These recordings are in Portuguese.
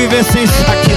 viver sem isso aqui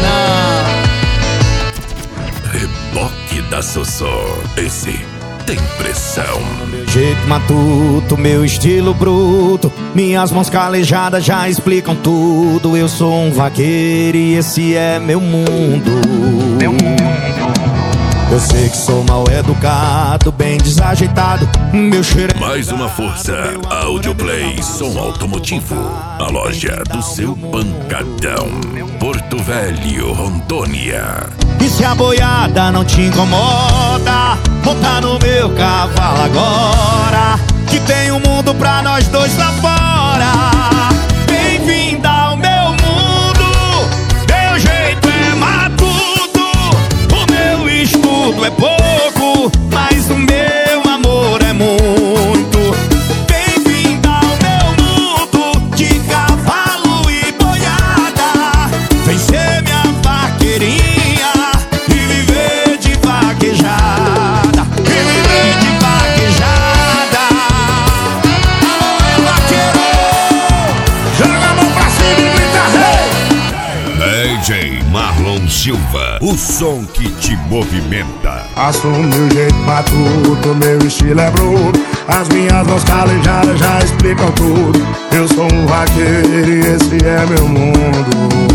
não. Reboque da Sossô. Esse tem pressão. Meu jeito matuto, meu estilo bruto, minhas mãos calejadas já explicam tudo. Eu sou um vaqueiro e esse é meu mundo. Meu mundo. Eu sei que sou mal educado, bem desajeitado. Meu cheiro é... Mais uma força. Audioplay, som automotivo. A loja do seu pancadão. Porto Velho, Rondônia. E se a boiada não te incomoda, monta no meu cavalo agora, que tem um mundo pra nós dois lá fora. Bem-vinda ao meu mundo. Meu jeito é matuto, o meu estudo é pouco, mas o meu amor é muito. Bem-vinda ao meu mundo de cavalo e boiada. Vem ser minha vaqueirinha e viver de vaquejada. E viver de vaquejada. Alô, vaqueiro, joga a mão pra cima e grita DJ Marlon Silva, o som que te movimenta. Assumo meu jeito matuto, meu estilo é bruto, as minhas mãos calejadas já explicam tudo. Eu sou um vaqueiro e esse é meu mundo.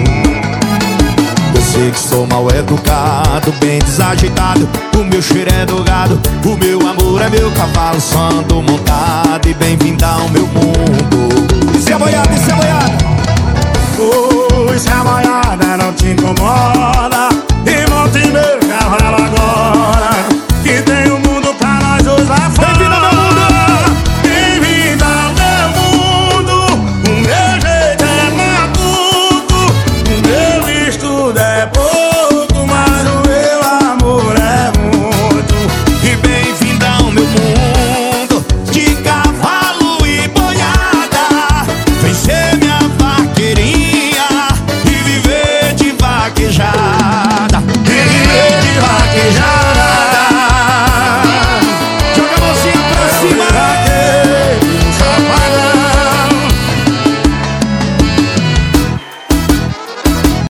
Eu sei que sou mal educado, bem desajeitado. O meu cheiro é do gado, o meu amor é meu cavalo santo montado. E bem-vinda ao meu mundo. Isso é boiada, isso é boiada. Se a boiada não te incomoda,